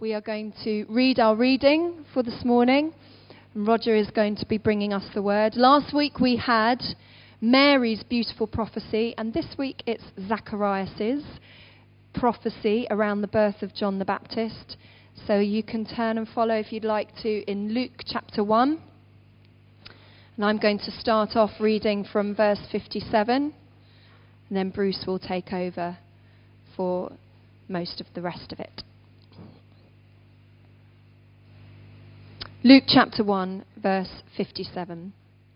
we are going to read our reading for this morning. And Roger is going to be bringing us the word. Last week we had Mary's beautiful prophecy, and this week it's Zacharias' prophecy around the birth of John the Baptist. So you can turn and follow if you'd like to in Luke chapter 1. And I'm going to start off reading from verse 57, and then Bruce will take over for most of the rest of it. Luke chapter 1, verse 57.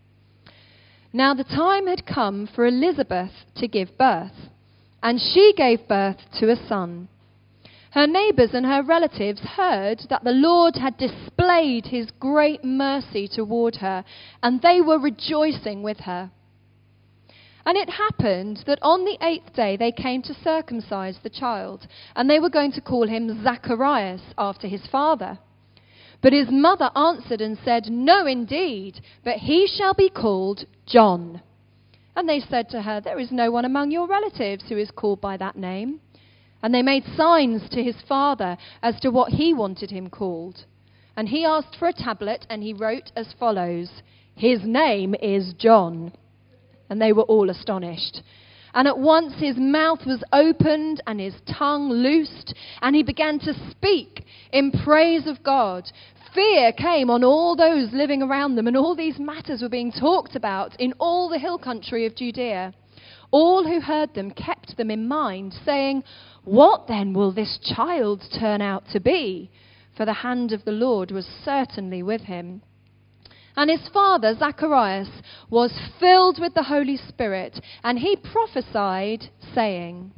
Now the time had come for Elizabeth to give birth, and she gave birth to a son. Her neighbours and her relatives heard that the Lord had displayed his great mercy toward her, and they were rejoicing with her. And it happened that on the 8th day they came to circumcise the child, and they were going to call him Zacharias after his father. But his mother answered and said, "No, indeed, but he shall be called John." And they said to her, "There is no one among your relatives who is called by that name." And they made signs to his father as to what he wanted him called. And he asked for a tablet, and he wrote as follows, "His name is John." And they were all astonished. And at once his mouth was opened and his tongue loosed, and he began to speak in praise of God. Fear came on all those living around them, and all these matters were being talked about in all the hill country of Judea. All who heard them kept them in mind, saying, "What then will this child turn out to be?" For the hand of the Lord was certainly with him. And his father, Zacharias, was filled with the Holy Spirit, and he prophesied, saying,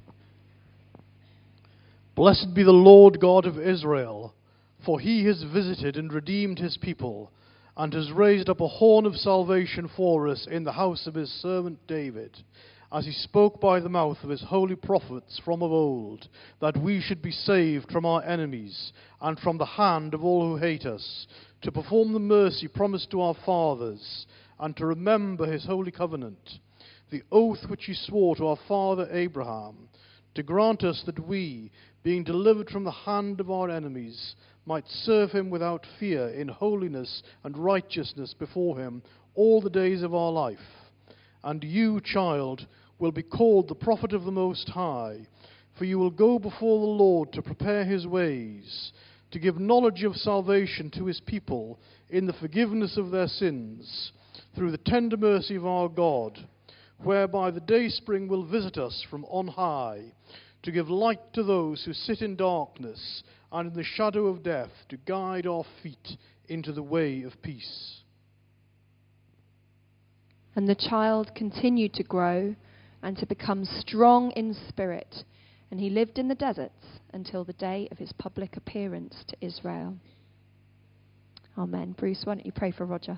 "Blessed be the Lord God of Israel, for he has visited and redeemed his people, and has raised up a horn of salvation for us in the house of his servant David, as he spoke by the mouth of his holy prophets from of old, that we should be saved from our enemies, and from the hand of all who hate us, to perform the mercy promised to our fathers, and to remember his holy covenant, the oath which he swore to our father Abraham, to grant us that we, being delivered from the hand of our enemies, might serve him without fear in holiness and righteousness before him all the days of our life. And you, child, will be called the prophet of the Most High, for you will go before the Lord to prepare his ways, to give knowledge of salvation to his people in the forgiveness of their sins, through the tender mercy of our God, whereby the dayspring will visit us from on high, to give light to those who sit in darkness and in the shadow of death, to guide our feet into the way of peace." And the child continued to grow and to become strong in spirit, and he lived in the deserts until the day of his public appearance to Israel. Amen. Bruce, why don't you pray for Roger?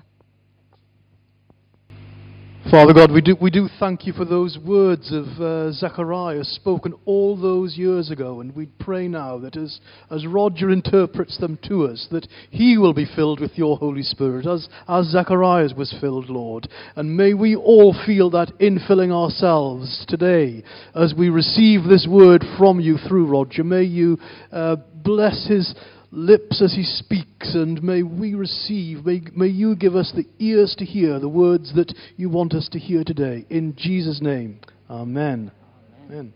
Father God, we do thank you for those words of Zacharias spoken all those years ago, and we pray now that as Roger interprets them to us, that he will be filled with your Holy Spirit, as Zacharias was filled, Lord. And may we all feel that infilling ourselves today as we receive this word from you through Roger. May you bless his lips as he speaks, and may we receive, may you give us the ears to hear the words that you want us to hear today. In Jesus' name, amen. Amen.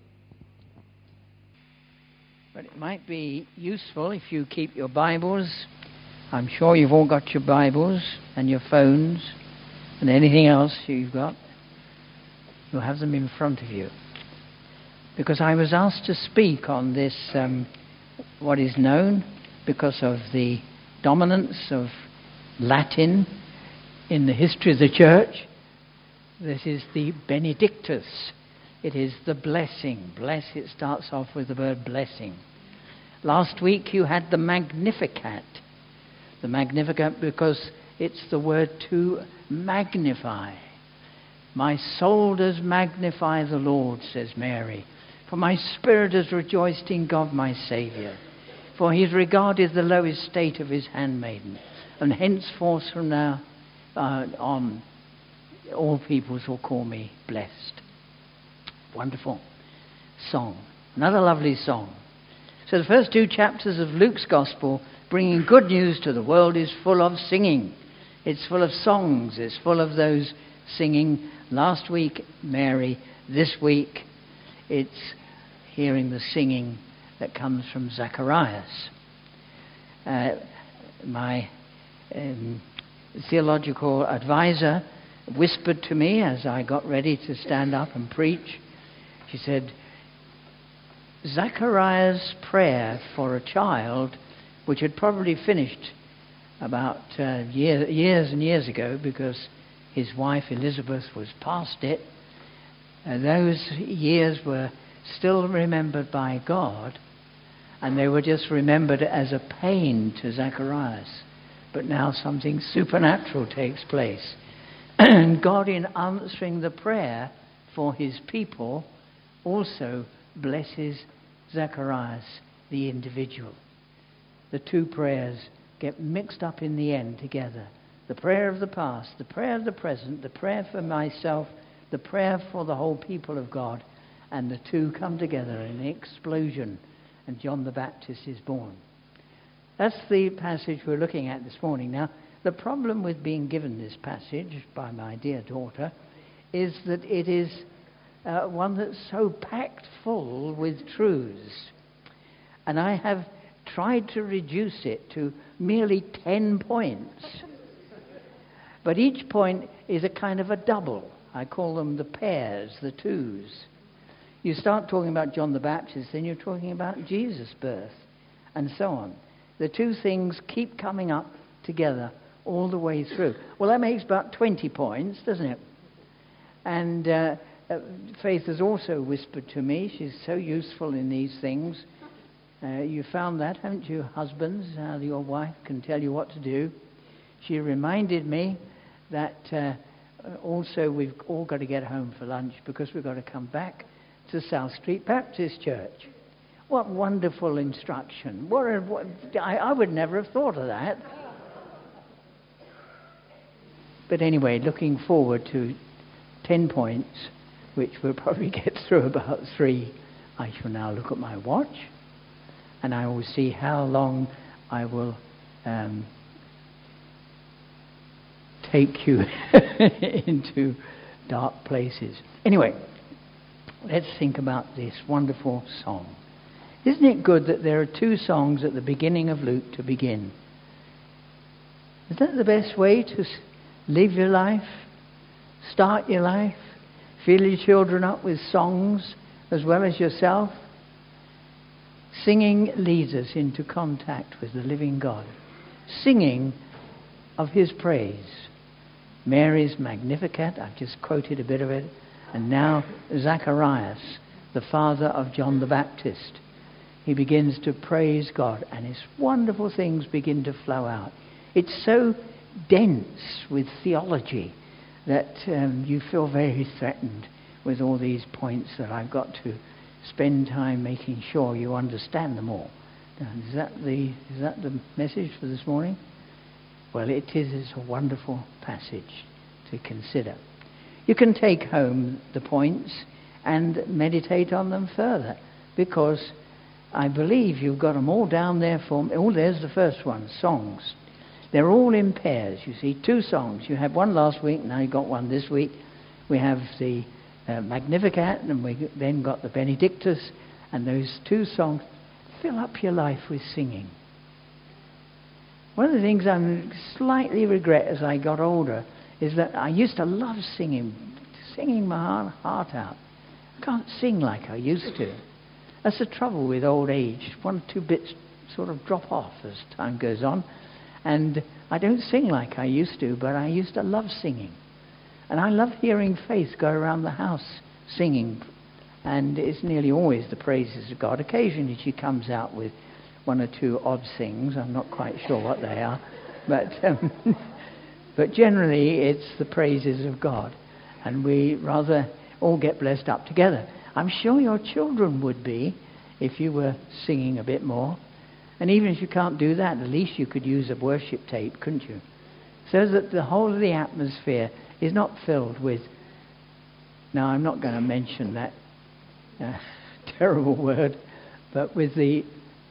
But it might be useful if you keep your Bibles. I'm sure you've all got your Bibles and your phones and anything else you've got. You'll have them in front of you. Because I was asked to speak on this, what is known, because of the dominance of Latin in the history of the church. This is the Benedictus. It is the blessing. Bless, it starts off with the word blessing. Last week you had the Magnificat. The Magnificat because it's the word to magnify. My soul does magnify the Lord, says Mary, for my spirit has rejoiced in God my Saviour. For he has regarded the low estate of his handmaiden, and henceforth from now on, all peoples will call me blessed. Wonderful song. Another lovely song. So the first 2 chapters of Luke's Gospel, bringing good news to the world, is full of singing. It's full of songs. It's full of those singing. Last week, Mary. This week, it's hearing the singing that comes from Zacharias. My theological advisor whispered to me as I got ready to stand up and preach. She said, Zacharias' prayer for a child, which had probably finished about years and years ago because his wife Elizabeth was past it, those years were still remembered by God, and they were just remembered as a pain to Zacharias. But now something supernatural takes place. And God, in answering the prayer for his people, also blesses Zacharias, the individual. The 2 prayers get mixed up in the end together. The prayer of the past, the prayer of the present, the prayer for myself, the prayer for the whole people of God, and the 2 come together in an explosion, and John the Baptist is born. That's the passage we're looking at this morning. Now, the problem with being given this passage by my dear daughter is that it is one that's so packed full with truths. And I have tried to reduce it to merely 10 points. But each point is a kind of a double. I call them the pairs, the twos. You start talking about John the Baptist, then you're talking about Jesus' birth, and so on. The 2 things keep coming up together all the way through. Well, that makes about 20 points, doesn't it? And Faith has also whispered to me, she's so useful in these things. You found that, haven't you, husbands? How your wife can tell you what to do. She reminded me that also we've all got to get home for lunch because we've got to come back to South Street Baptist Church. What wonderful instruction. I would never have thought of that. But anyway, looking forward to 10 points, which we'll probably get through about 3. I shall now look at my watch, and I will see how long I will take you into dark places. Anyway, let's think about this wonderful song. Isn't it good that there are 2 songs at the beginning of Luke to begin? Is that the best way to live your life? Start your life? Fill your children up with songs as well as yourself? Singing leads us into contact with the living God. Singing of his praise. Mary's Magnificat, I've just quoted a bit of it. And now Zacharias, the father of John the Baptist. He begins to praise God, and his wonderful things begin to flow out. It's so dense with theology that you feel very threatened with all these points that I've got to spend time making sure you understand them all. Is that the message for this morning? Well, it is a wonderful passage to consider. You can take home the points and meditate on them further, because I believe you've got them all down there for me. Oh, there's the first one, songs. They're all in pairs, you see, 2 songs. You had one last week, now you've got one this week. We have the Magnificat, and we then got the Benedictus, and those 2 songs fill up your life with singing. One of the things I slightly regret as I got older is that I used to love singing my heart out. I can't sing like I used to. That's the trouble with old age. 1 or 2 bits sort of drop off as time goes on. And I don't sing like I used to, but I used to love singing. And I love hearing Faith go around the house singing. And it's nearly always the praises of God. Occasionally she comes out with 1 or 2 odd things. I'm not quite sure what they are. But generally it's the praises of God. And we rather all get blessed up together. I'm sure your children would be if you were singing a bit more. And even if you can't do that, at least you could use a worship tape, couldn't you? So that the whole of the atmosphere is not filled with... Now, I'm not going to mention that terrible word, but with the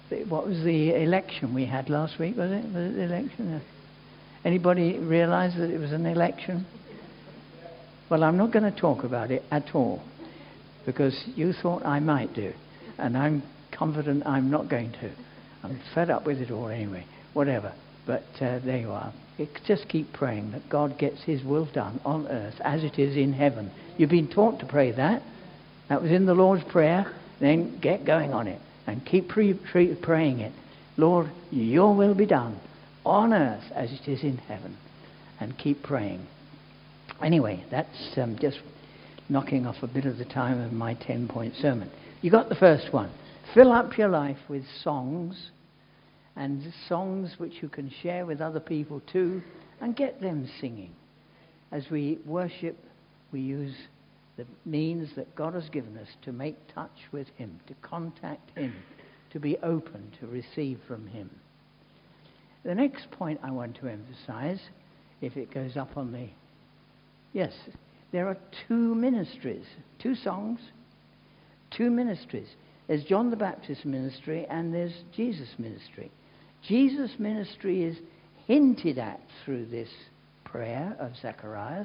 What was the election we had last week, was it? Was it the election? Anybody realise that it was an election? Well, I'm not going to talk about it at all, because you thought I might do, and I'm confident I'm not going to. I'm fed up with it all anyway, whatever. But there you are. Just keep praying that God gets his will done on earth as it is in heaven. You've been taught to pray that. That was in the Lord's Prayer. Then get going on it and keep praying it. Lord, your will be done on earth as it is in heaven. And keep praying. Anyway, that's just knocking off a bit of the time of my 10-point sermon. You got the first one. Fill up your life with songs, and songs which you can share with other people too, and get them singing. As we worship, we use the means that God has given us to make touch with him, to contact him, to be open to receive from him. The next point I want to emphasize, if it goes up on the... Yes, there are two ministries, two songs, two ministries. There's John the Baptist's ministry and there's Jesus' ministry. Jesus' ministry is hinted at through this prayer of Zacharias,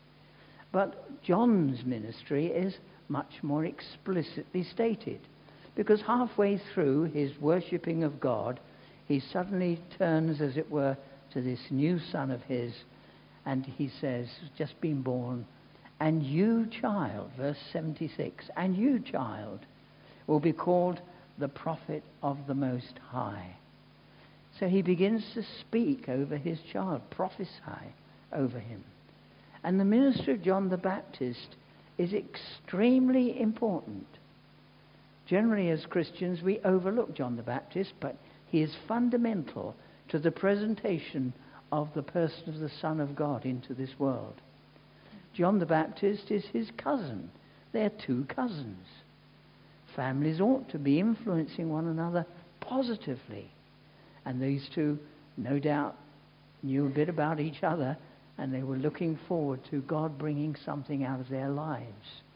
but John's ministry is much more explicitly stated, because halfway through his worshipping of God, he suddenly turns, as it were, to this new son of his, and he says, just been born, and you, child, verse 76, and you, child, will be called the prophet of the Most High. So he begins to speak over his child, prophesy over him. And the ministry of John the Baptist is extremely important. Generally, as Christians, we overlook John the Baptist, but he is fundamental to the presentation of the person of the Son of God into this world. John the Baptist is his cousin. They're two cousins. Families ought to be influencing one another positively. And these two, no doubt, knew a bit about each other, and they were looking forward to God bringing something out of their lives.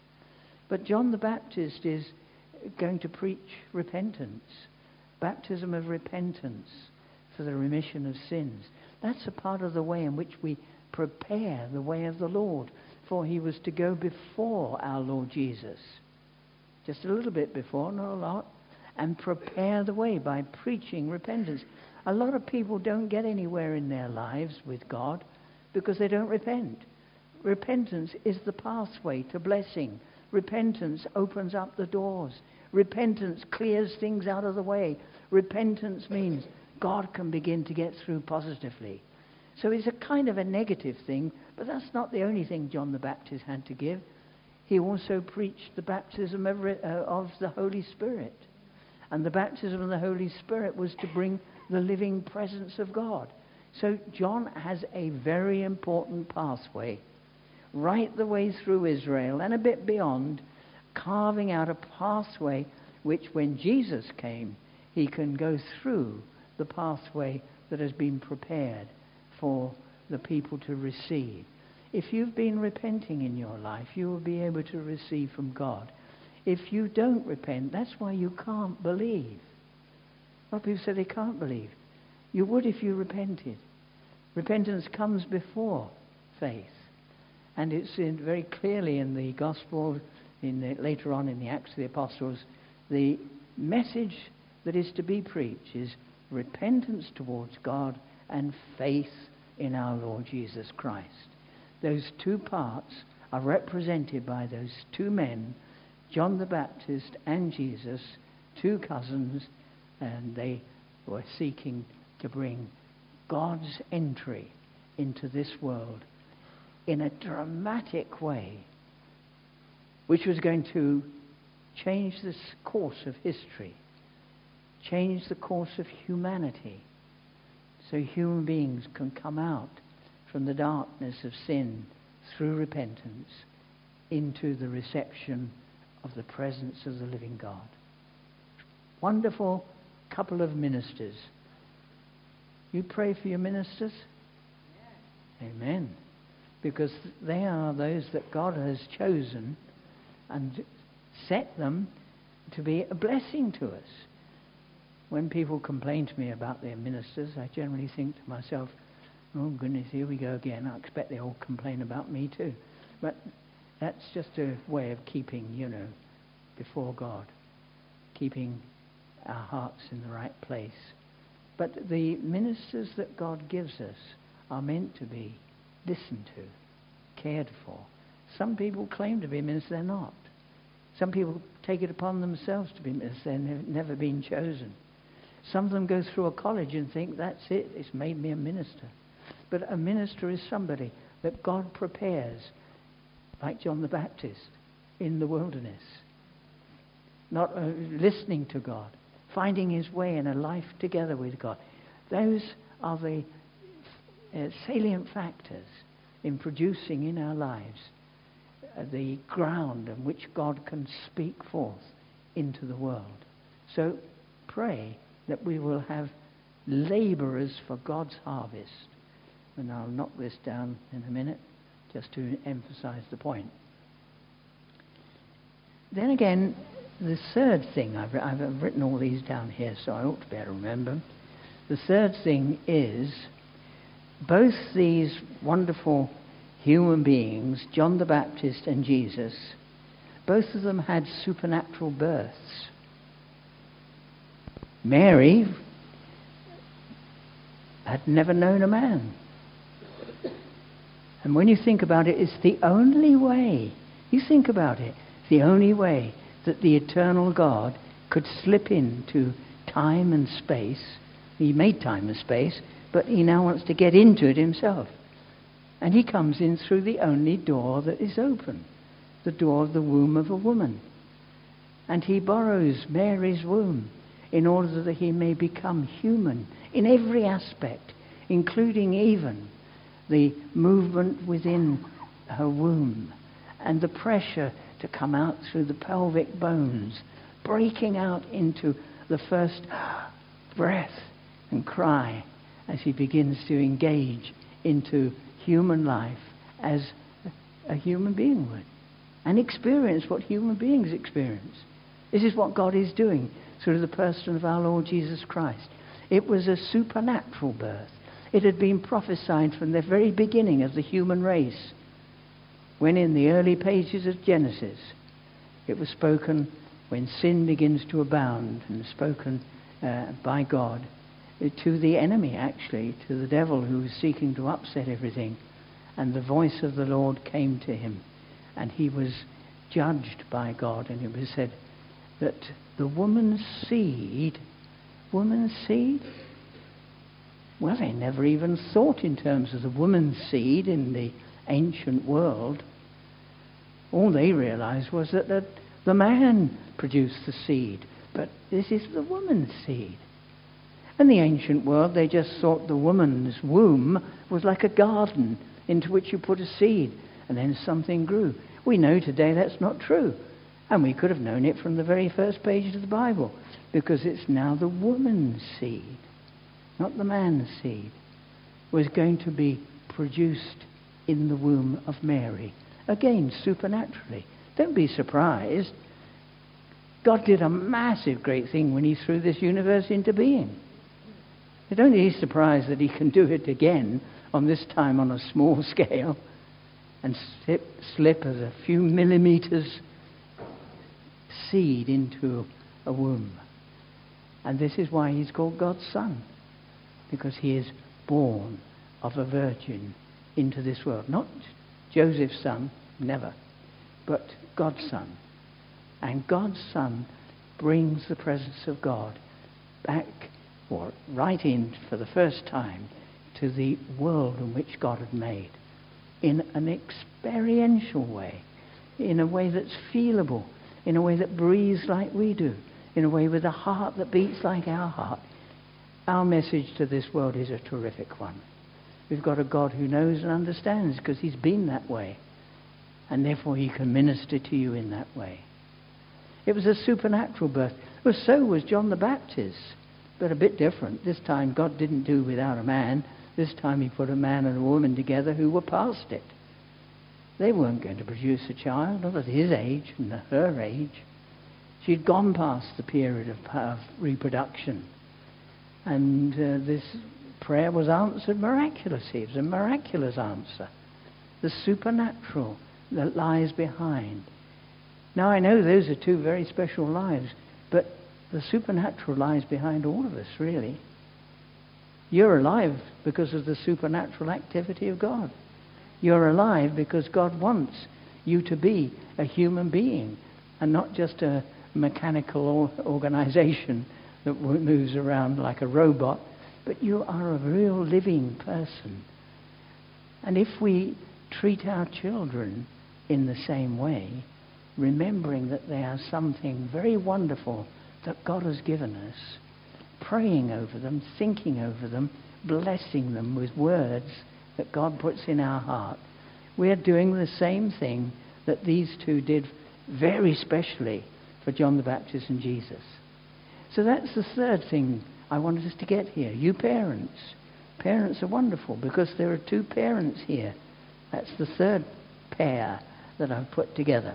But John the Baptist is going to preach repentance, baptism of repentance for the remission of sins. That's a part of the way in which we prepare the way of the Lord, for he was to go before our Lord Jesus. Just a little bit before, not a lot, and prepare the way by preaching repentance. A lot of people don't get anywhere in their lives with God because they don't repent. Repentance is the pathway to blessing. Repentance opens up the doors. Repentance clears things out of the way. Repentance means God can begin to get through positively. So it's a kind of a negative thing, but that's not the only thing John the Baptist had to give. He also preached the baptism of the Holy Spirit. And the baptism of the Holy Spirit was to bring the living presence of God. So John has a very important pathway, right the way through Israel and a bit beyond, carving out a pathway which when Jesus came, he can go through the pathway that has been prepared for the people to receive. If you've been repenting in your life, you will be able to receive from God. If you don't repent, that's why you can't believe. A lot of people say they can't believe. You would if you repented. Repentance comes before faith. And it's very clearly in the Gospel, later on in the Acts of the Apostles, the message that is to be preached is repentance towards God and faith in our Lord Jesus Christ. Those two parts are represented by those two men, John the Baptist and Jesus, two cousins, and they were seeking to bring God's entry into this world in a dramatic way, which was going to change the course of history, change the course of humanity, so human beings can come out from the darkness of sin through repentance into the reception of the presence of the living God. Wonderful couple of ministers. You pray for your ministers? Yes. Amen. Because they are those that God has chosen and set them to be a blessing to us. when people complain to me about their ministers, I generally think to myself, oh goodness, here we go again. I expect they all complain about me too. But that's just a way of keeping, before God, keeping our hearts in the right place. But the ministers that God gives us are meant to be listened to, cared for. Some people claim to be ministers, they're not. Some people take it upon themselves to be ministers, they've never been chosen. Some of them go through a college and think, that's it, it's made me a minister. But a minister is somebody that God prepares, like John the Baptist, in the wilderness. Not listening to God, finding his way in a life together with God. Those are the salient factors in producing in our lives the ground on which God can speak forth into the world. So pray that we will have laborers for God's harvest. And I'll knock this down in a minute just to emphasize the point. Then again, the third thing, I've written all these down here, so I ought to be able to remember them. The third thing is, both these wonderful human beings, John the Baptist and Jesus, both of them had supernatural births. Mary had never known a man. And when you think about it, it's the only way, you think about it, it's the only way that the eternal God could slip into time and space. He made time and space, but he now wants to get into it himself. And he comes in through the only door that is open, the door of the womb of a woman. And he borrows Mary's womb in order that he may become human in every aspect, including even the movement within her womb and the pressure to come out through the pelvic bones, breaking out into the first breath and cry as he begins to engage into human life as a human being would and experience what human beings experience. This is what God is doing through the person of our Lord Jesus Christ. It was a supernatural birth. It had been prophesied from the very beginning of the human race, when in the early pages of Genesis it was spoken when sin begins to abound, and spoken by God to the enemy, actually, to the devil who was seeking to upset everything. And the voice of the Lord came to him, and he was judged by God, and it was said that the woman's seed, well, they never even thought in terms of the woman's seed in the ancient world. All they realized was that the man produced the seed, but this is the woman's seed. In the ancient world, they just thought the woman's womb was like a garden into which you put a seed, and then something grew. We know today that's not true, and we could have known it from the very first page of the Bible, because it's now the woman's seed, not the man's seed, was going to be produced in the womb of Mary. Again, supernaturally. Don't be surprised. God did a massive great thing when he threw this universe into being. Don't be surprised that he can do it again, on this time on a small scale, and slip as a few millimeters seed into a womb. And this is why he's called God's Son, because he is born of a virgin into this world. Not Joseph's son, never, but God's Son. And God's Son brings the presence of God back, or right in for the first time, to the world in which God had made, in an experiential way, in a way that's feelable, in a way that breathes like we do, in a way with a heart that beats like our heart. Our message to this world is a terrific one. We've got a God who knows and understands, because he's been that way, and therefore he can minister to you in that way. It was a supernatural birth. Well, so was John the Baptist, but a bit different. This time God didn't do without a man. This time he put a man and a woman together who were past it. They weren't going to produce a child, not at his age and her age. She'd gone past the period of reproduction. And this prayer was answered miraculously. It was a miraculous answer. The supernatural that lies behind. Now I know those are two very special lives, but the supernatural lies behind all of us, really. You're alive because of the supernatural activity of God. You're alive because God wants you to be a human being and not just a mechanical organization that moves around like a robot, but you are a real living person. And if we treat our children in the same way, remembering that they are something very wonderful that God has given us, praying over them, thinking over them, blessing them with words that God puts in our heart, we are doing the same thing that these two did very specially for John the Baptist and Jesus. So that's the third thing I wanted us to get here. You parents. Parents are wonderful because there are two parents here. That's the third pair that I've put together.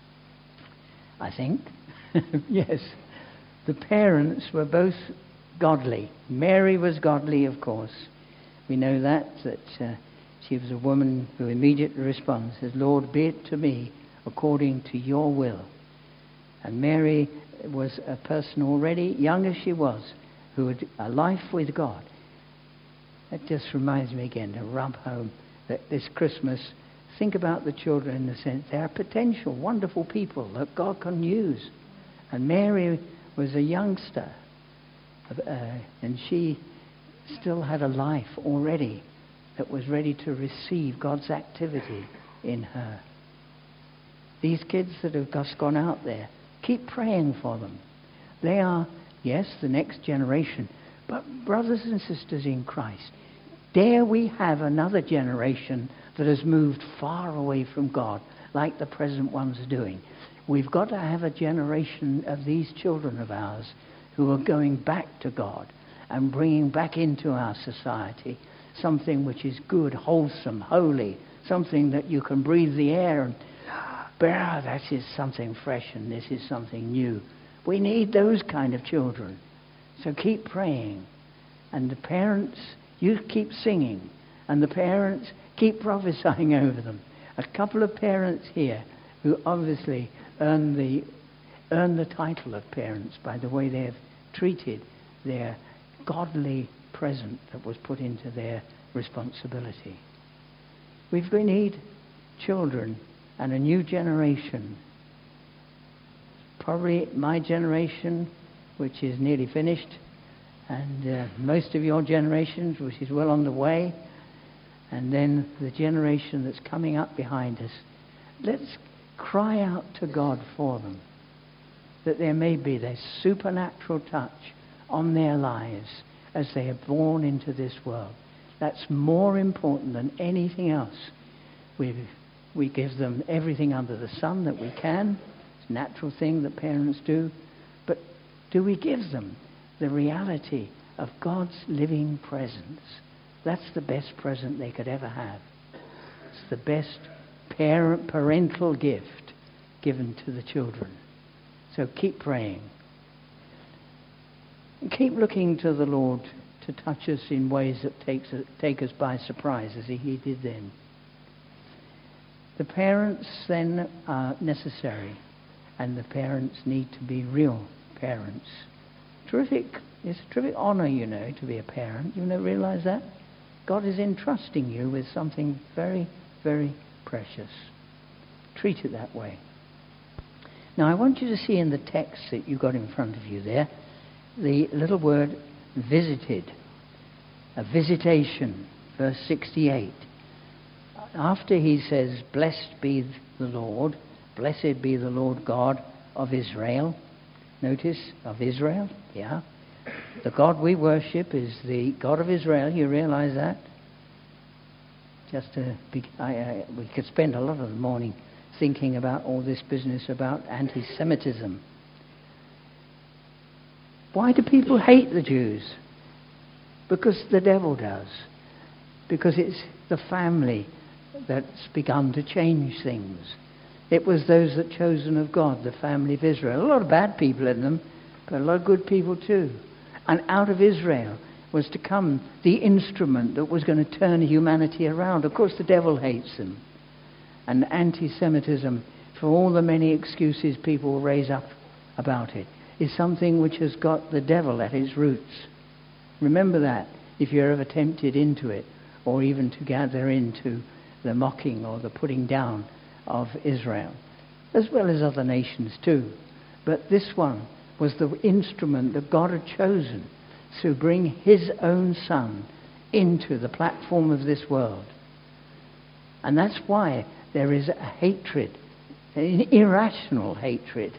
I think. Yes. The parents were both godly. Mary was godly, of course. We know that she was a woman who immediately responds, says, Lord, be it to me according to your will. And Mary was a person already, young as she was, who had a life with God. That just reminds me again to rub home that this Christmas, think about the children in the sense they are potential, wonderful people that God can use. And Mary was a youngster, and she still had a life already that was ready to receive God's activity in her. These kids that have just gone out there, keep praying for them. They are, yes, the next generation, but brothers and sisters in Christ, dare we have another generation that has moved far away from God, like the present ones are doing. We've got to have a generation of these children of ours who are going back to God and bringing back into our society something which is good, wholesome, holy, something that you can breathe the air and that is something fresh and this is something new. We need those kind of children. So keep praying. And the parents, you keep singing. And the parents, keep prophesying over them. A couple of parents here who obviously earn the title of parents by the way they have treated their godly present that was put into their responsibility. We need children and a new generation. Probably my generation, which is nearly finished, and most of your generations, which is well on the way, and then the generation that's coming up behind us. Let's cry out to God for them, that there may be this supernatural touch on their lives as they are born into this world. That's more important than anything else. We give them everything under the sun that we can. It's a natural thing that parents do. But do we give them the reality of God's living presence? That's the best present they could ever have. It's the best parental gift given to the children. So keep praying. And keep looking to the Lord to touch us in ways that take us by surprise, as He did then. The parents then are necessary, and the parents need to be real parents. It's a terrific honor, to be a parent. You realize that? God is entrusting you with something very, very precious. Treat it that way. Now, I want you to see in the text that you got in front of you there, the little word visited. A visitation, verse 68. After he says, blessed be the Lord, blessed be the Lord God of Israel. Notice, of Israel, yeah. The God we worship is the God of Israel. You realize that? We could spend a lot of the morning thinking about all this business about anti-Semitism. Why do people hate the Jews? Because the devil does. Because it's the family that's begun to change things. It was those that chosen of God, the family of Israel. A lot of bad people in them, but a lot of good people too. And out of Israel was to come the instrument that was going to turn humanity around. Of course, the devil hates them. And anti-Semitism, for all the many excuses people raise up about it, is something which has got the devil at its roots. Remember that if you're ever tempted into it, or even to gather into the mocking or the putting down of Israel, as well as other nations too. But this one was the instrument that God had chosen to bring his own Son into the platform of this world. And that's why there is a hatred, an irrational hatred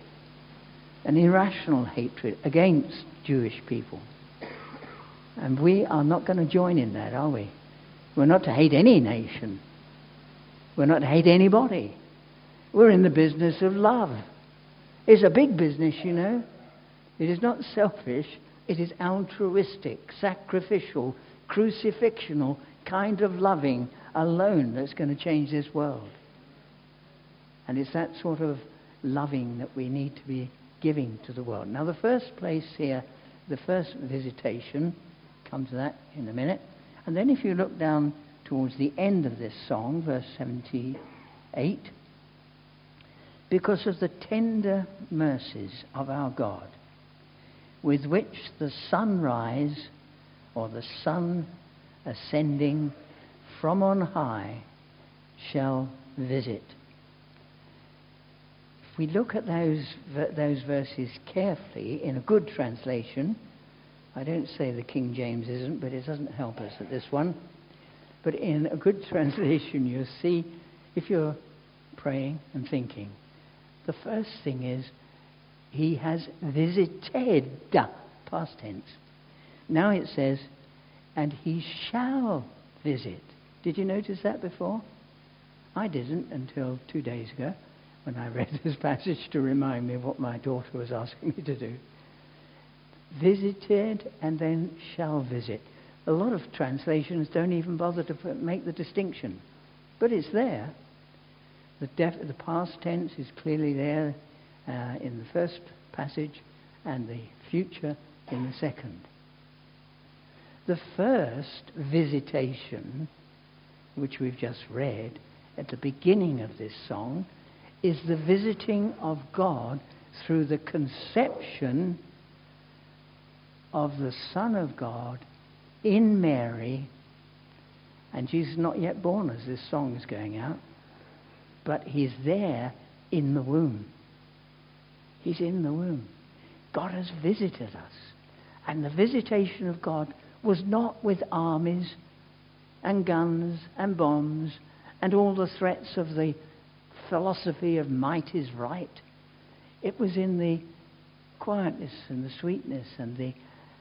against Jewish people. And we are not going to join in that, are we? We're not to hate any nation. We're not to hate anybody. We're in the business of love. It's a big business, you know. It is not selfish. It is altruistic, sacrificial, crucifixional kind of loving alone that's going to change this world. And it's that sort of loving that we need to be giving to the world. Now, the first place here, the first visitation, come to that in a minute. And then if you look down towards the end of this song, verse 78, because of the tender mercies of our God, with which the sunrise, or the sun ascending from on high, shall visit. If we look at those verses carefully in a good translation, I don't say the King James isn't, but it doesn't help us at this one. But in a good translation, you'll see, if you're praying and thinking, the first thing is, he has visited, past tense. Now it says, and he shall visit. Did you notice that before? I didn't until 2 days ago, when I read this passage to remind me of what my daughter was asking me to do. Visited and then shall visit. A lot of translations don't even bother to make the distinction. But it's there. The past tense is clearly there in the first passage, and the future in the second. The first visitation, which we've just read at the beginning of this song, is the visiting of God through the conception of the Son of God in Mary. And Jesus is not yet born as this song is going out, but he's there in the womb. He's in the womb. God has visited us. And the visitation of God was not with armies and guns and bombs and all the threats of the philosophy of might is right. It was in the quietness and the sweetness and the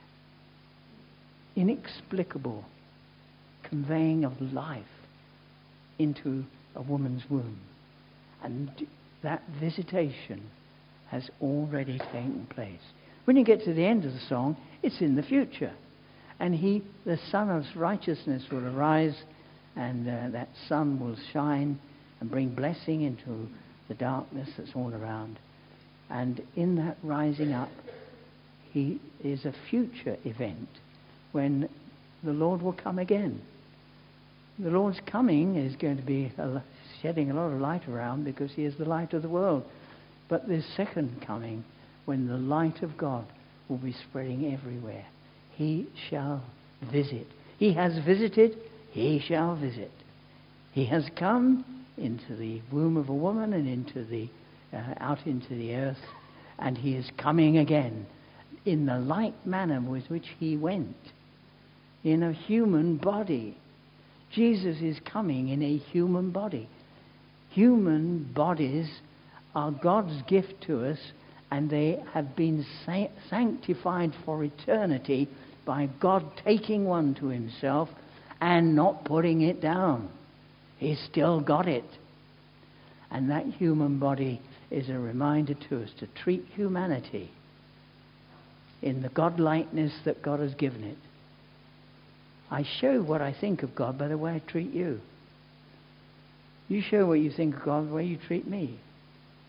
inexplicable conveying of life into a woman's womb. And that visitation has already taken place. When you get to the end of the song, it's in the future. And the Son of Righteousness will arise, and that sun will shine and bring blessing into the darkness that's all around. And in that rising up, he is a future event when the Lord will come again. The Lord's coming is going to be shedding a lot of light around because he is the light of the world. But this second coming, when the light of God will be spreading everywhere, he shall visit. He has visited, he shall visit. He has come into the womb of a woman and out into the earth, and he is coming again in the like manner with which he went, in a human body. Jesus is coming in a human body. Human bodies are God's gift to us, and they have been sanctified for eternity by God taking one to himself and not putting it down. He's still got it. And that human body is a reminder to us to treat humanity in the God-likeness that God has given it. I show what I think of God by the way I treat you. You show what you think of God the way you treat me.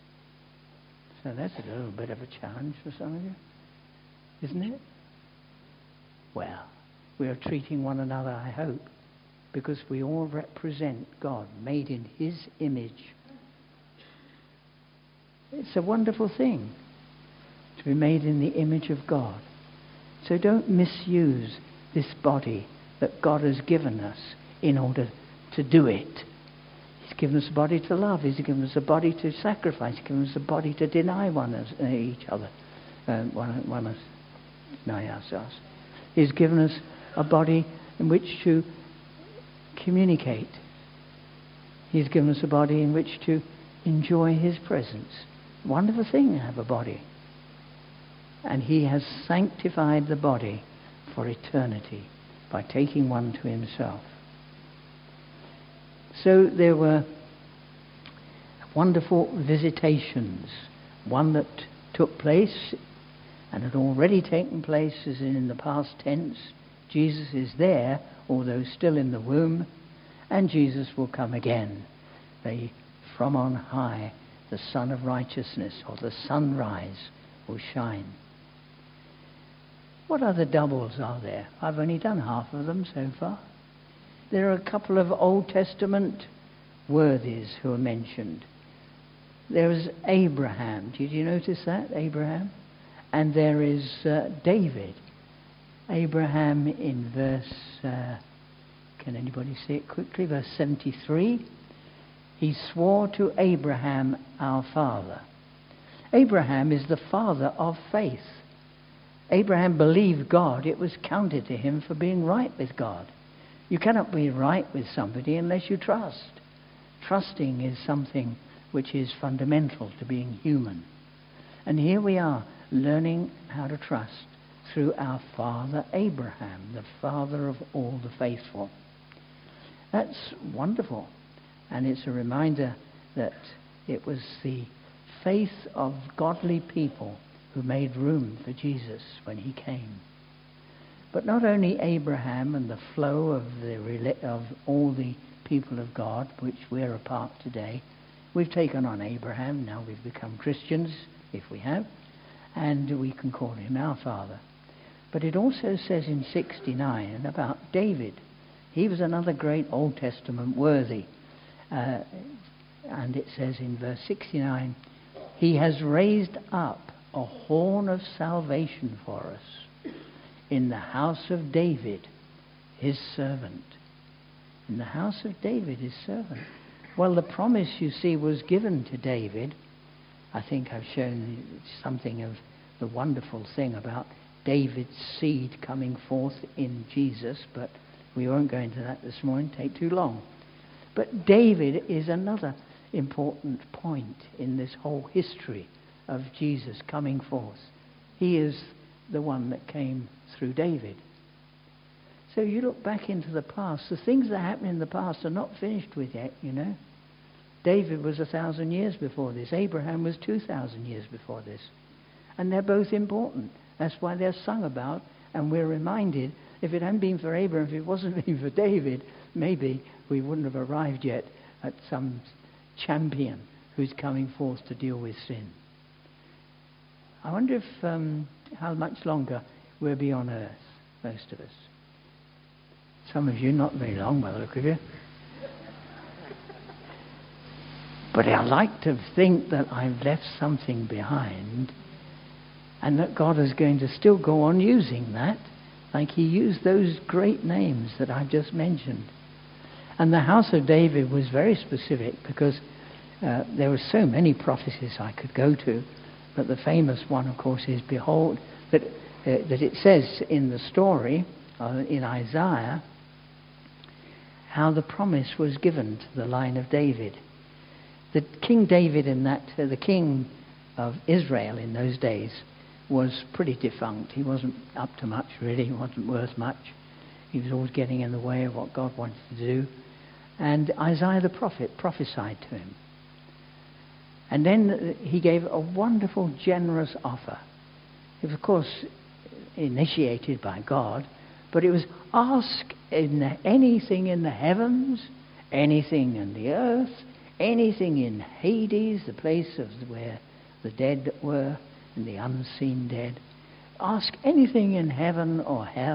So that's a little bit of a challenge for some of you, isn't it? Well, we are treating one another, I hope, because we all represent God, made in His image. It's a wonderful thing to be made in the image of God. So don't misuse this body that God has given us in order to do it. He's given us a body to love. He's given us a body to sacrifice. He's given us a body to deny each other. Deny ourselves. He's given us a body in which to communicate. He's given us a body in which to enjoy His presence. Wonderful thing to have a body. And He has sanctified the body for eternity by taking one to Himself. So there were wonderful visitations. One that took place and had already taken place as in the past tense. Jesus is there, although still in the womb, and Jesus will come again. From on high, the Sun of Righteousness, or the sunrise, will shine. What other doubles are there? I've only done half of them so far. There are a couple of Old Testament worthies who are mentioned. There is Abraham. Did you notice that? Abraham. And there is David. Abraham in verse, can anybody see it quickly? Verse 73. He swore to Abraham, our father. Abraham is the father of faith. Abraham believed God. It was counted to him for being right with God. You cannot be right with somebody unless you trust. Trusting is something which is fundamental to being human. And here we are, learning how to trust through our father Abraham, the father of all the faithful. That's wonderful. And it's a reminder that it was the faith of godly people who made room for Jesus when He came. But not only Abraham and the flow of all the people of God, which we're a part today. We've taken on Abraham, now we've become Christians, if we have, and we can call him our father. But it also says in 69 about David. He was another great Old Testament worthy. And it says in verse 69, He has raised up a horn of salvation for us in the house of David, His servant. In the house of David, His servant. Well, the promise, you see, was given to David. I think I've shown something of the wonderful thing about David's seed coming forth in Jesus, but we won't go into that this morning, take too long. But David is another important point in this whole history of Jesus coming forth. He is the one that came through David. So you look back into the past, the things that happened in the past are not finished with yet, you know. David was 1,000 years before this. Abraham was 2,000 years before this. And they're both important. That's why they're sung about, and we're reminded, if it hadn't been for Abraham, if it wasn't been for David, maybe we wouldn't have arrived yet at some champion who's coming forth to deal with sin. I wonder if how much longer we'll be on earth, most of us. Some of you, not very long by the look of you. But I like to think that I've left something behind and that God is going to still go on using that, like He used those great names that I've just mentioned. And the house of David was very specific because there were so many prophecies I could go to, but the famous one, of course, is, behold, that it says in the story, in Isaiah, how the promise was given to the line of David. The King David the king of Israel in those days was pretty defunct. He wasn't up to much, really. He wasn't worth much. He was always getting in the way of what God wanted to do. And Isaiah the prophet prophesied to him. And then he gave a wonderful, generous offer. It was, of course, initiated by God, but it was ask anything in the heavens, anything in the earth, anything in Hades, the place of where the dead were, and the unseen dead. Ask anything in heaven or hell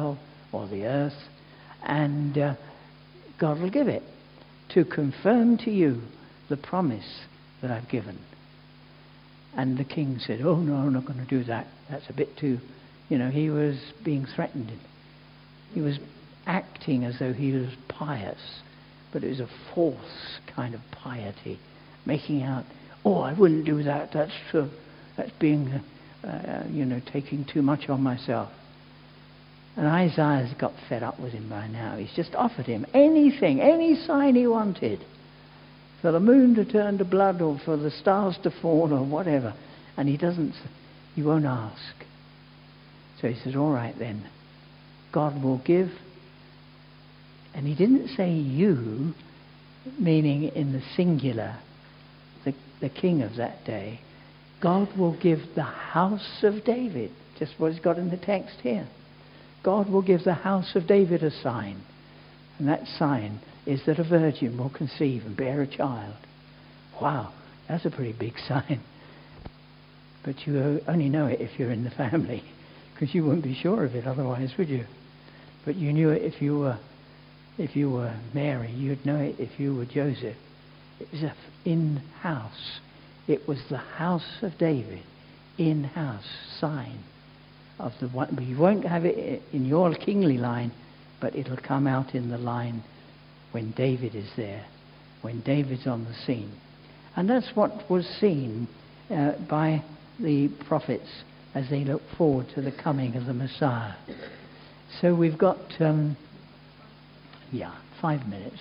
or the earth, and God will give it to confirm to you the promise that I've given. And the king said, oh no, I'm not going to do that. That's a bit too, he was being threatened. He was acting as though he was pious, but it was a false kind of piety, making out, oh, I wouldn't do that. That's being, taking too much on myself. And Isaiah's got fed up with him by now. He's just offered him anything, any sign he wanted, for the moon to turn to blood or for the stars to fall or whatever. And he won't ask. So he says, all right then, God will give. And he didn't say you, meaning in the singular, the king of that day. God will give the house of David, just what he's got in the text here. God will give the house of David a sign. And that sign is that a virgin will conceive and bear a child. Wow, that's a pretty big sign. But you only know it if you're in the family, because you wouldn't be sure of it otherwise, would you? But you knew it if you were Mary. You'd know it if you were Joseph. It was an in-house. It was the house of David, in-house sign of the one. But you won't have it in your kingly line, but it'll come out in the line when David is there, when David's on the scene. And that's what was seen by the prophets as they look forward to the coming of the Messiah. So we've got 5 minutes.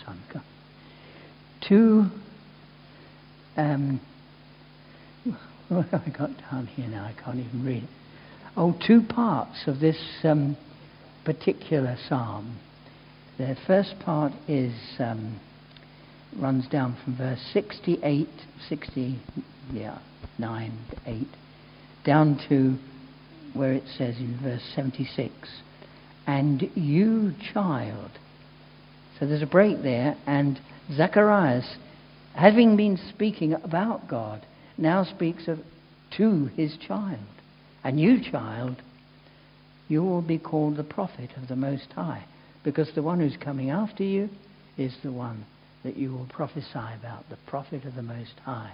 What have I got down here now? I can't even read it. 2 parts of this particular psalm. The first part runs down from verse 9 to 8, down to where it says in verse 76, and you child. So there's a break there, and Zacharias, having been speaking about God, now speaks to his child. And you child, you will be called the prophet of the Most High, because the one who's coming after you is the one that you will prophesy about, the prophet of the Most High.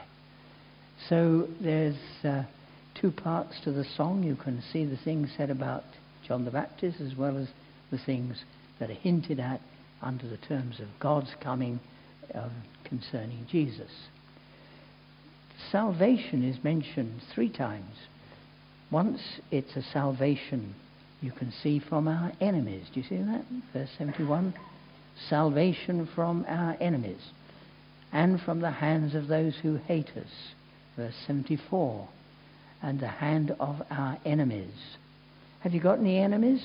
So there's 2 parts to the song. You can see the things said about John the Baptist as well as the things that are hinted at under the terms of God's coming concerning Jesus. Salvation is mentioned 3 times. Once it's a salvation you can see from our enemies. Do you see that? Verse 71. Salvation from our enemies and from the hands of those who hate us. Verse 74. And the hand of our enemies. Have you got any enemies?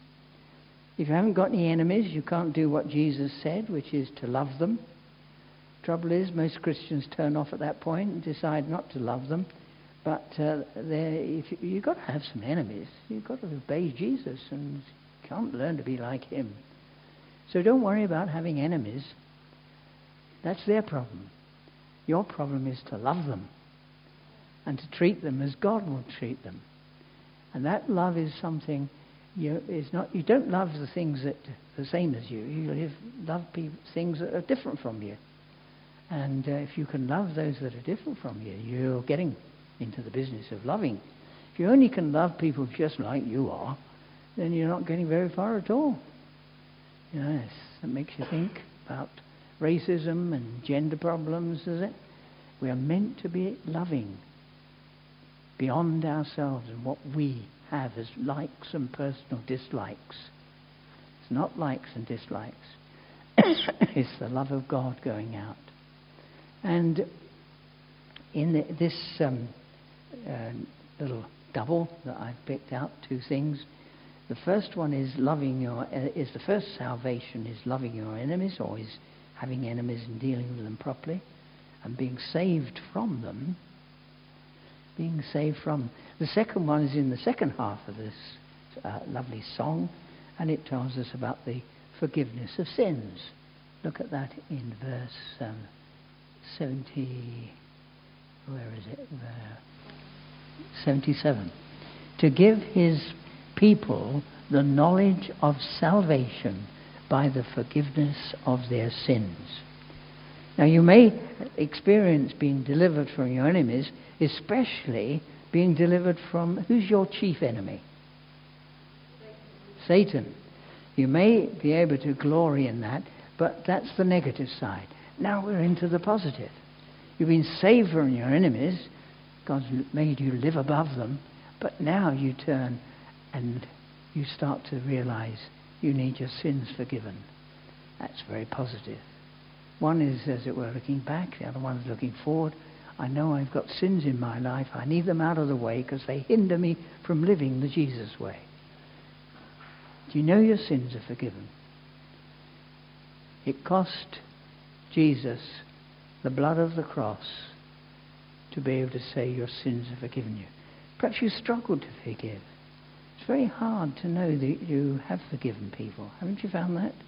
If you haven't got any enemies, you can't do what Jesus said, which is to love them. Trouble is, most Christians turn off at that point and decide not to love them. But you've got to have some enemies. You've got to obey Jesus, and you can't learn to be like him. So don't worry about having enemies. That's their problem. Your problem is to love them and to treat them as God will treat them. And that love is something you don't love the things that are the same as you. You love things that are different from you. And if you can love those that are different from you, you're getting into the business of loving. If you only can love people just like you are, then you're not getting very far at all. Yes, that makes you think about racism and gender problems, does it? We are meant to be loving beyond ourselves and what we have as likes and personal dislikes. It's not likes and dislikes. It's the love of God going out. And in this little double that I've picked out, 2 things. The first one is the first salvation is loving your enemies, or is having enemies and dealing with them properly, and being saved from them. Being saved from. The second one is in the second half of this lovely song, and it tells us about the forgiveness of sins. Look at that in verse 70. Where is it? 77. To give his people the knowledge of salvation by the forgiveness of their sins. Now you may experience being delivered from your enemies, especially being delivered from, who's your chief enemy? Satan. You may be able to glory in that, but that's the negative side. Now we're into the positive. You've been saved from your enemies. God's made you live above them. But now you turn and you start to realize you need your sins forgiven. That's very positive. One is, as it were, looking back. The other one's looking forward. I know I've got sins in my life. I need them out of the way because they hinder me from living the Jesus way. Do you know your sins are forgiven? It cost Jesus the blood of the cross to be able to say your sins are forgiven you. Perhaps you struggle to forgive. It's very hard to know that you have forgiven people. Haven't you found that?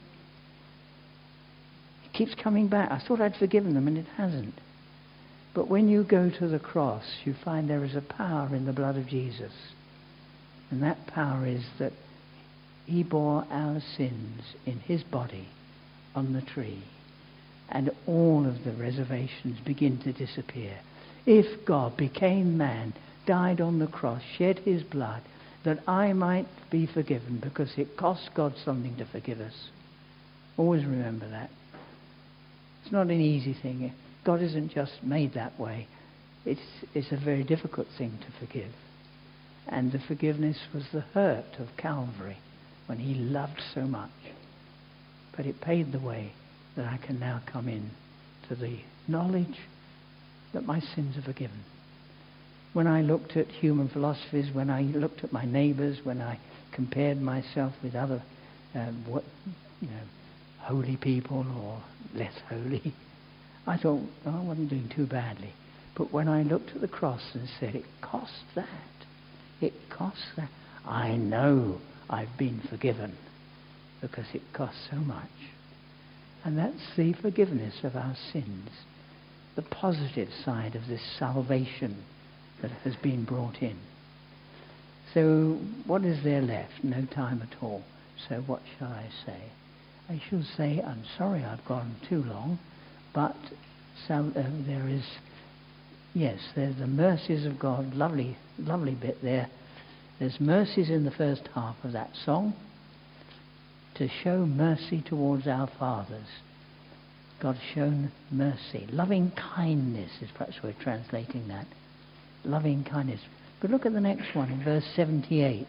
It keeps coming back. I thought I'd forgiven them and it hasn't. But when you go to the cross, you find there is a power in the blood of Jesus. And that power is that he bore our sins in his body on the tree. And all of the reservations begin to disappear. If God became man, died on the cross, shed his blood, that I might be forgiven, because it cost God something to forgive us. Always remember that. It's not an easy thing. God isn't just made that way. It's a very difficult thing to forgive. And the forgiveness was the hurt of Calvary, when he loved so much. But it paid the way that I can now come in to the knowledge that my sins are forgiven. When I looked at human philosophies, when I looked at my neighbours, when I compared myself with other holy people or less holy, I thought, oh, I wasn't doing too badly. But when I looked at the cross and said, it cost that, I know I've been forgiven because it cost so much. And that's the forgiveness of our sins, the positive side of this salvation that has been brought in. So what is there left? No time at all. So what shall I say? I shall say, I'm sorry I've gone too long, but there's the mercies of God. Lovely bit there. There's mercies in the first half of that song, to show mercy towards our fathers. God's shown mercy. Loving kindness is perhaps we're translating that. Loving kindness. But look at the next one in verse 78.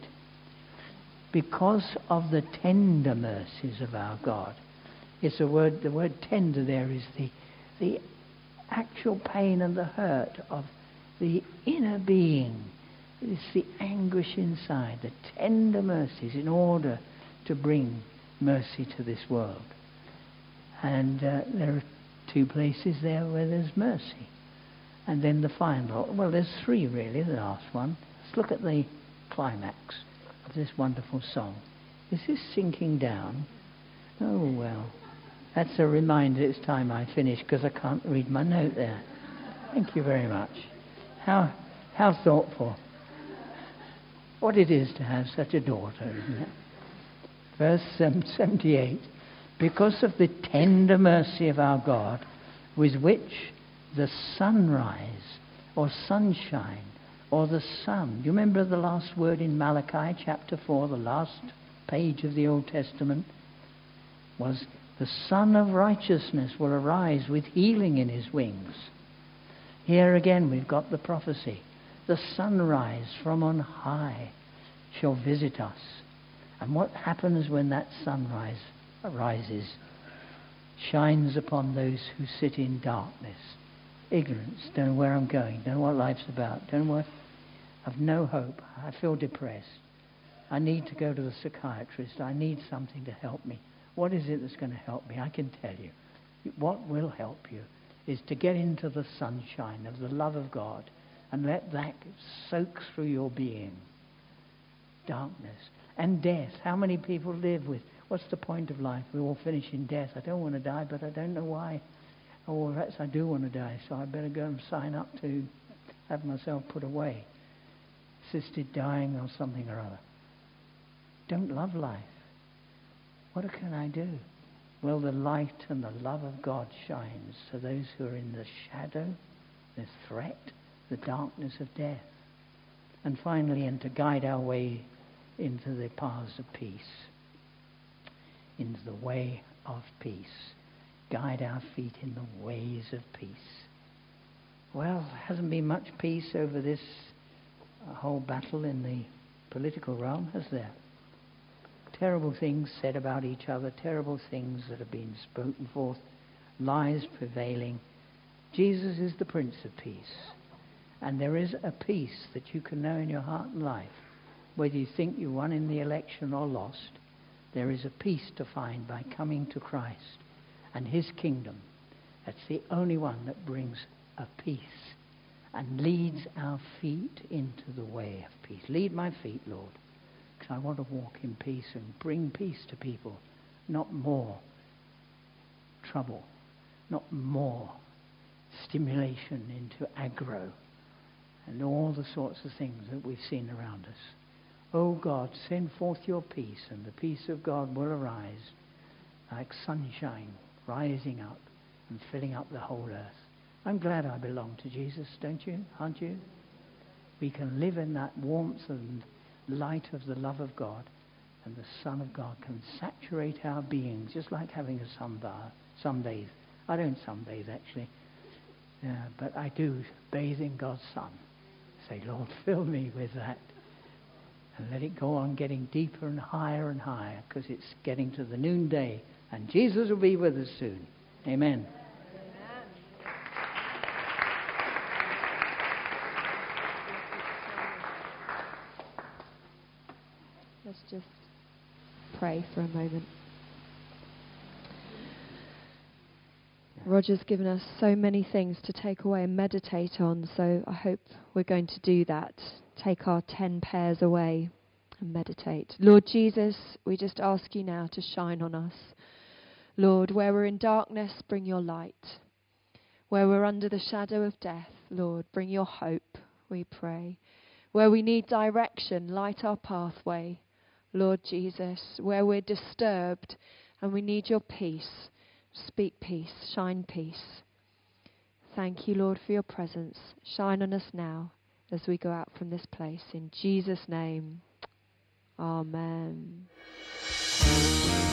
Because of the tender mercies of our God. It's the word tender there is the actual pain and the hurt of the inner being. It's the anguish inside, the tender mercies in order to bring mercy to this world. And there are two places there where there's mercy. And then the final, well, there's three really, the last one. Let's look at the climax of this wonderful song. Is this sinking down? Oh, well, that's a reminder it's time I finish, because I can't read my note there. Thank you very much. How thoughtful. What it is to have such a daughter, isn't it? Verse 78. Because of the tender mercy of our God, with which the sunrise or sunshine or the sun. Do you remember the last word in Malachi chapter 4, the last page of the Old Testament? Was the Son of Righteousness will arise with healing in his wings. Here again we've got the prophecy. The sunrise from on high shall visit us. And what happens when that sunrise arises? Shines upon those who sit in darkness. Ignorance, don't know where I'm going, don't know what life's about, don't know what, I've no hope, I feel depressed. I need to go to the psychiatrist, I need something to help me. What is it that's going to help me? I can tell you. What will help you is to get into the sunshine of the love of God and let that soak through your being. Darkness and death. How many people live with, what's the point of life? We all finish in death. I don't want to die, but I don't know why. Or perhaps I do want to die, so I better go and sign up to have myself put away. Assisted dying or something or other. don't love life. What can I do? Well, the light and the love of God shines to those who are in the shadow, the threat, the darkness of death. And finally, and to guide our way into the paths of peace, into the way of peace. Guide our feet in the ways of peace. Well, there hasn't been much peace over this whole battle in the political realm, has there? Terrible things said about each other, terrible things that have been spoken forth, lies prevailing. Jesus is the Prince of Peace. And there is a peace that you can know in your heart and life. Whether you think you won in the election or lost, there is a peace to find by coming to Christ and His kingdom. That's the only one that brings a peace and leads our feet into the way of peace. Lead my feet, Lord, because I want to walk in peace and bring peace to people, not more trouble, not more stimulation into aggro and all the sorts of things that we've seen around us. Oh God, send forth your peace, and the peace of God will arise like sunshine rising up and filling up the whole earth. I'm glad I belong to Jesus, don't you? Aren't you? We can live in that warmth and light of the love of God, and the Son of God can saturate our beings, just like having a sunbathe. I don't sunbathe, actually, but I do bathe in God's Son. Say, Lord, fill me with that. And let it go on getting deeper and higher, because it's getting to the noonday, and Jesus will be with us soon. Amen. Let's just pray for a moment. Roger's given us so many things to take away and meditate on, so I hope we're going to do that. Take our 10 pairs away and meditate. Lord Jesus, we just ask you now to shine on us. Lord, where we're in darkness, bring your light. Where we're under the shadow of death, Lord, bring your hope, we pray. Where we need direction, light our pathway. Lord Jesus, where we're disturbed and we need your peace, speak peace, shine peace. Thank you, Lord, for your presence. Shine on us now as we go out from this place. In Jesus' name, amen.